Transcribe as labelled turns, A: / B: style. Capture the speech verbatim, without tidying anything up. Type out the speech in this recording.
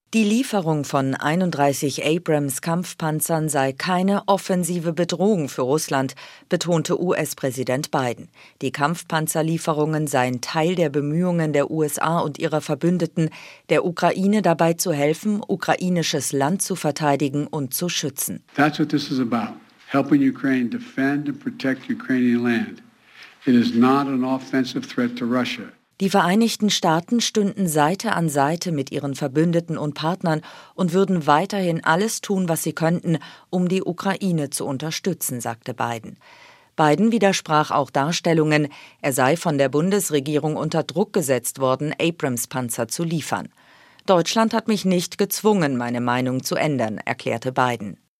A: Die Lieferung von einunddreißig Abrams-Kampfpanzern sei keine offensive Bedrohung für Russland, betonte U S-Präsident Biden. Die Kampfpanzerlieferungen seien Teil der Bemühungen der U S A und ihrer Verbündeten, der Ukraine dabei zu helfen, ukrainisches Land zu verteidigen und zu schützen.
B: That's what this is about. Helping Ukraine defend and protect Ukrainian land. It is not an offensive threat to Russia.
A: Die Vereinigten Staaten stünden Seite an Seite mit ihren Verbündeten und Partnern und würden weiterhin alles tun, was sie könnten, um die Ukraine zu unterstützen, sagte Biden. Biden widersprach auch Darstellungen, er sei von der Bundesregierung unter Druck gesetzt worden, Abrams-Panzer zu liefern. Deutschland hat mich nicht gezwungen, meine Meinung zu ändern, erklärte Biden.